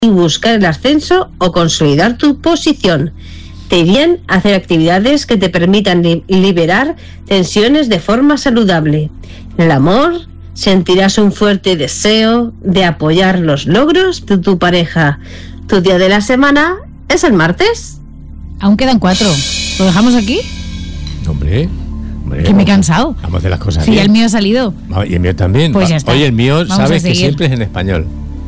y buscar el ascenso o consolidar tu posición. Te irían a hacer actividades que te permitan liberar tensiones de forma saludable. En el amor, sentirás un fuerte deseo de apoyar los logros de tu pareja. Tu día de la semana es el martes. Aún quedan 4. ¿Lo dejamos aquí? Hombre, que me he cansado. Vamos a hacer las cosas sí, bien. El mío ha salido. Y el mío también. Pues ya está. Oye, el mío, Vamos sabes que siempre es en español.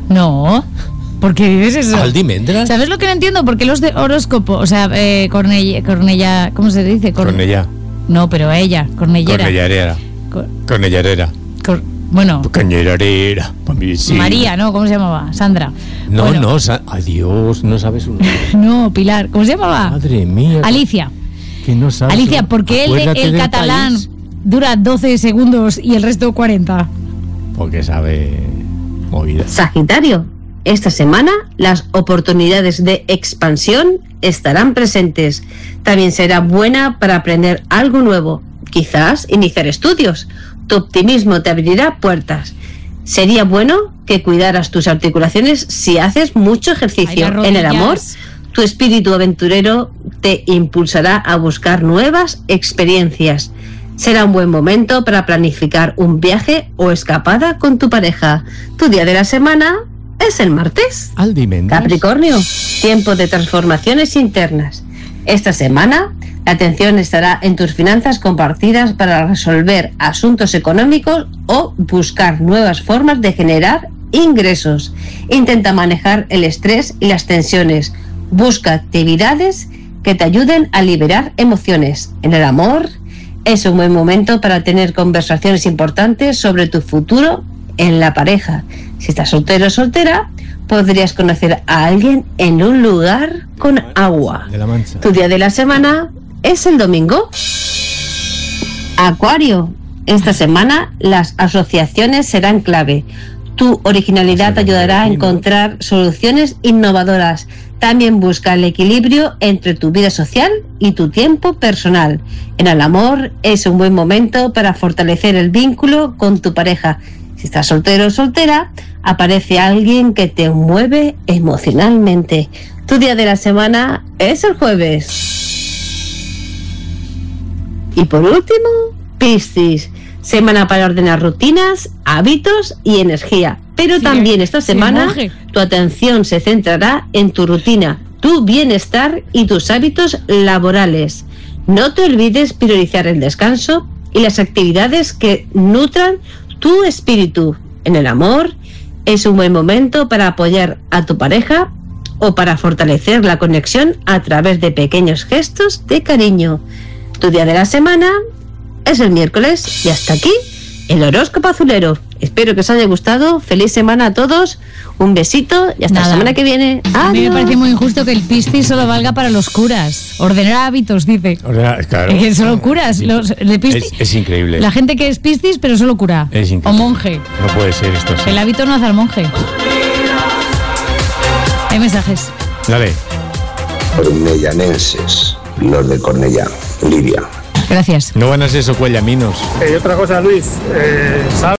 No. ¿Por qué dices eso? ¿Aldimendras? ¿Sabes lo que no entiendo? Porque los de horóscopo, o sea, Cornella, ¿cómo se dice? Cornellá. No, pero a ella, Cornellarera. Cornellarera. Bueno. Cornellarera. María, ¿no? ¿Cómo se llamaba? Sandra. No, bueno. no, adiós, no sabes un nombre. No, Pilar, ¿cómo se llamaba? Madre mía. Alicia. Que no sabes. Alicia, porque el catalán dura 12 segundos y el resto 40. Porque sabe movida. Sagitario. Esta semana las oportunidades de expansión estarán presentes. También será buena para aprender algo nuevo, quizás iniciar estudios. Tu optimismo te abrirá puertas. Sería bueno que cuidaras tus articulaciones si haces mucho ejercicio. En el amor, tu espíritu aventurero te impulsará a buscar nuevas experiencias. Será un buen momento para planificar un viaje o escapada con tu pareja. Tu día de la semana es el martes. Capricornio, tiempo de transformaciones internas. Esta semana, la atención estará en tus finanzas compartidas para resolver asuntos económicos o buscar nuevas formas de generar ingresos. Intenta manejar el estrés y las tensiones. Busca actividades que te ayuden a liberar emociones. En el amor, es un buen momento para tener conversaciones importantes sobre tu futuro en la pareja. Si estás soltero o soltera, podrías conocer a alguien en un lugar con agua. Tu día de la semana es el domingo. Acuario, esta semana las asociaciones serán clave. Tu originalidad te ayudará a encontrar soluciones innovadoras. También busca el equilibrio entre tu vida social y tu tiempo personal. En el amor es un buen momento para fortalecer el vínculo con tu pareja. Si estás soltero o soltera, aparece alguien que te mueve emocionalmente. Tu día de la semana es el jueves. Y por último, Piscis. Semana para ordenar rutinas, hábitos y energía. Pero también esta semana tu atención se centrará en tu rutina, tu bienestar y tus hábitos laborales. No te olvides priorizar el descanso y las actividades que nutran tu espíritu. En el amor, es un buen momento para apoyar a tu pareja o para fortalecer la conexión a través de pequeños gestos de cariño. Tu día de la semana es el miércoles y hasta aquí el horóscopo azulero. Espero que os haya gustado. Feliz semana a todos. Un besito y hasta la semana que viene. A mí me parece muy injusto que el Piscis solo valga para los curas. Ordenar hábitos, dice. Claro. Que solo curas. Los de Piscis, es increíble. La gente que es Piscis pero solo cura. Es increíble. O monje. No puede ser esto así. El hábito no hace al monje. Hay mensajes. Dale. Cornellanenses, los de Cornellá, Lidia. Gracias. No van a ser socuellaminos. Y otra cosa, Luis, ¿sabes?